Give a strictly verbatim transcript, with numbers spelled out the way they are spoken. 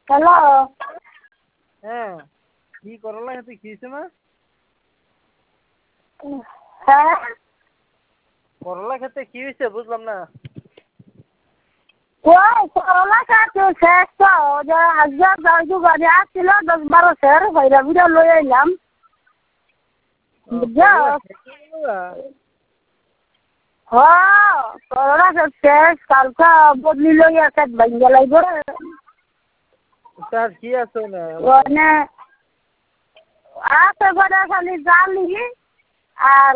Hello. হ্যাঁ, কি করলা খেতে কি হয়েছে মা? হ্যাঁ। করলা খেতে কি হয়েছে বুঝলাম না। ওই করলা গাছ শেষ তো, যে আজকে দশটু গাছ আসছিল, দশ বারো সের ভৈরা ভিড়া লই আইলাম। বুঝছো? হ্যাঁ, করলা গাছ শেষ, কালকে বদলি লই আসে ভাঙ্গা লাগবে। তার কি আছে না? ওখানে আছে করে খালি জালি আর